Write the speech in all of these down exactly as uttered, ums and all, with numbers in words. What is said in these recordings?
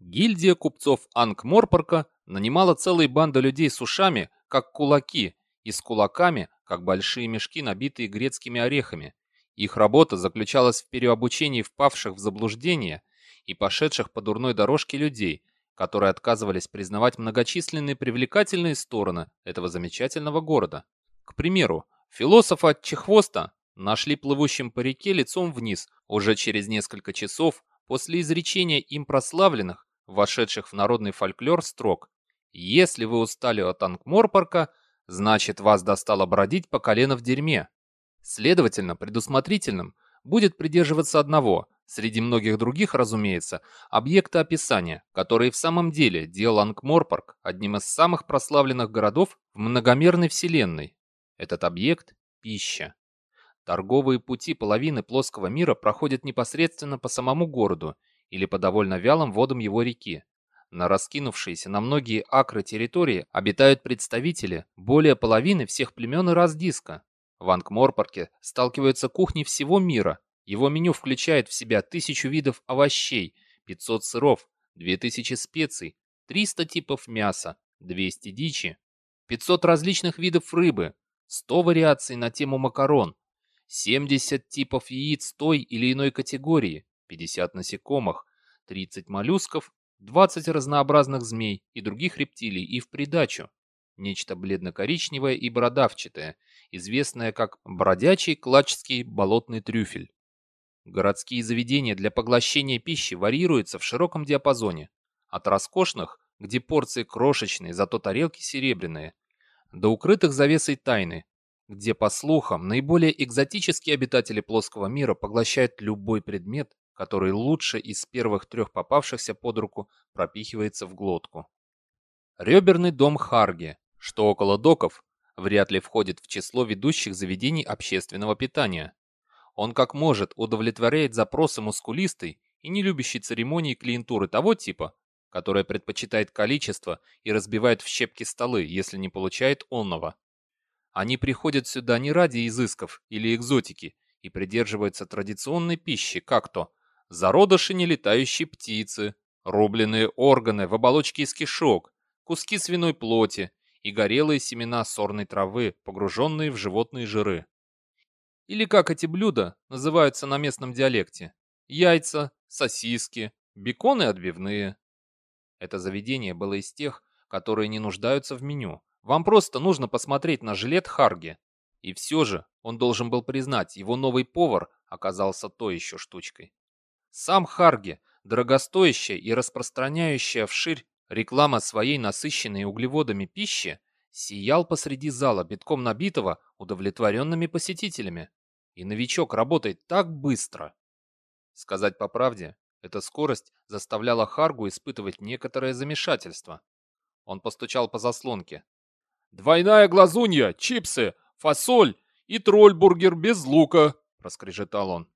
Гильдия купцов Анкморпорка нанимала целые банды людей с ушами, как кулаки, и с кулаками, как большие мешки, набитые грецкими орехами. Их работа заключалась в переобучении впавших в заблуждение и пошедших по дурной дорожке людей, которые отказывались признавать многочисленные привлекательные стороны этого замечательного города. К примеру, философа Чехвоста нашли плывущим по реке лицом вниз уже через несколько часов после изречения им прославленных, вошедших в народный фольклор строк: «Если вы устали от Анкморпорка, значит, вас достало бродить по колено в дерьме». Следовательно, предусмотрительным будет придерживаться одного, среди многих других, разумеется, объекта описания, который в самом деле делал Анкморпорк одним из самых прославленных городов в многомерной вселенной. Этот объект – пища. Торговые пути половины плоского мира проходят непосредственно по самому городу или по довольно вялым водам его реки. На раскинувшиеся на многие акры территории обитают представители более половины всех племен и рас диска. В Анкморпорке сталкиваются кухни всего мира. Его меню включает в себя тысячу видов овощей, пятьсот сыров, две тысячи специй, триста типов мяса, двести дичи, пятьсот различных видов рыбы, сто вариаций на тему макарон, семьдесят типов яиц той или иной категории, пятьдесят насекомых, тридцать моллюсков, двадцать разнообразных змей и других рептилий и в придачу нечто бледно-коричневое и бородавчатое, известное как бродячий клачский болотный трюфель. Городские заведения для поглощения пищи варьируются в широком диапазоне, от роскошных, где порции крошечные, зато тарелки серебряные, до укрытых завесой тайны, где, по слухам, наиболее экзотические обитатели плоского мира поглощают любой предмет, который лучше из первых трех попавшихся под руку пропихивается в глотку. Реберный дом Харги, что около доков, вряд ли входит в число ведущих заведений общественного питания. Он как может удовлетворяет запросы мускулистой и не любящей церемонии клиентуры того типа, которая предпочитает количество и разбивает в щепки столы, если не получает онного. Они приходят сюда не ради изысков или экзотики и придерживаются традиционной пищи, как то зародыши нелетающей птицы, рубленые органы в оболочке из кишок, куски свиной плоти и горелые семена сорной травы, погруженные в животные жиры. Или как эти блюда называются на местном диалекте: яйца, сосиски, бекон и отбивные. Это заведение было из тех, которые не нуждаются в меню. Вам просто нужно посмотреть на жилет Харги. И все же он должен был признать, его новый повар оказался той еще штучкой. Сам Харги, дорогостоящая и распространяющая вширь реклама своей насыщенной углеводами пищи, сиял посреди зала, битком набитого удовлетворенными посетителями. И новичок работает так быстро. Сказать по правде, эта скорость заставляла Харгу испытывать некоторое замешательство. Он постучал по заслонке. «Двойная глазунья, чипсы, фасоль и тролльбургер без лука», — проскрежетал он.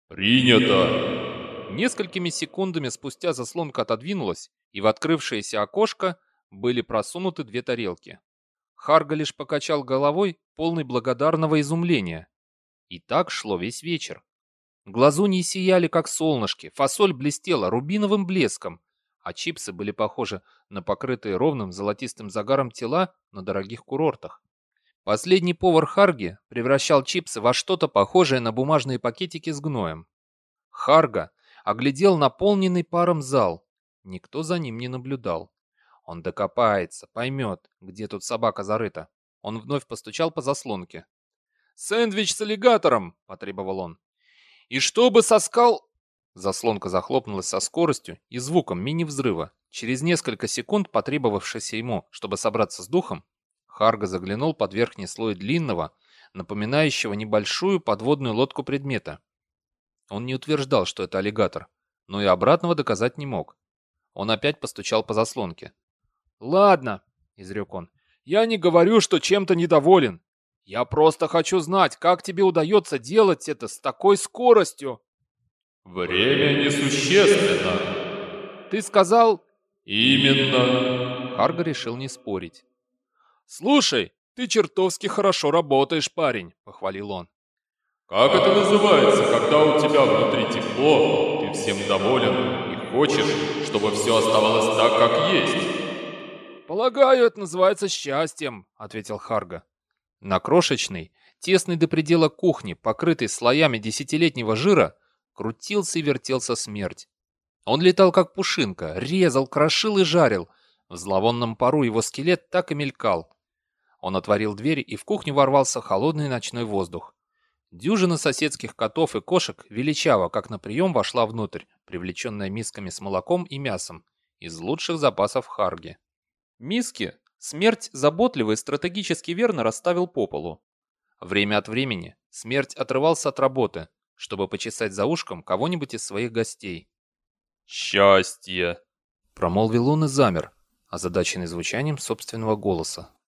«Принято!» Несколькими секундами спустя заслонка отодвинулась, и в открывшееся окошко были просунуты две тарелки. Харга лишь покачал головой, полный благодарного изумления. И так шло весь вечер. Глазуньи сияли, как солнышки, фасоль блестела рубиновым блеском, а чипсы были похожи на покрытые ровным золотистым загаром тела на дорогих курортах. Последний повар Харги превращал чипсы во что-то похожее на бумажные пакетики с гноем. Харга оглядел наполненный паром зал. Никто за ним не наблюдал. Он докопается, поймет, где тут собака зарыта. Он вновь постучал по заслонке. «Сэндвич с аллигатором!» — потребовал он. «И чтобы соскал...» Заслонка захлопнулась со скоростью и звуком мини-взрыва. Через несколько секунд, потребовавшихся ему, чтобы собраться с духом, Харга заглянул под верхний слой длинного, напоминающего небольшую подводную лодку предмета. Он не утверждал, что это аллигатор, но и обратного доказать не мог. Он опять постучал по заслонке. «Ладно», — изрек он, — «я не говорю, что чем-то недоволен. Я просто хочу знать, как тебе удается делать это с такой скоростью». «Время несущественно». «Ты сказал...» «Именно». Харга решил не спорить. «Слушай, ты чертовски хорошо работаешь, парень», — похвалил он. «Как это называется, когда у тебя внутри тепло, ты всем доволен и хочешь, чтобы все оставалось так, как есть? «Полагаю, это называется счастьем», — ответил Харга. На крошечной, тесной до предела кухне, покрытой слоями десятилетнего жира, крутился и вертелся смерть. Он летал как пушинка, резал, крошил и жарил. В зловонном пару его скелет так и мелькал. Он отворил дверь, и в кухню ворвался холодный ночной воздух. Дюжина соседских котов и кошек величаво, как на прием, вошла внутрь, привлеченная мисками с молоком и мясом из лучших запасов Харги. Миски смерть заботливо и стратегически верно расставил по полу. Время от времени смерть отрывался от работы, чтобы почесать за ушком кого-нибудь из своих гостей. «Счастье!» Промолвил он и замер, озадаченный звучанием собственного голоса.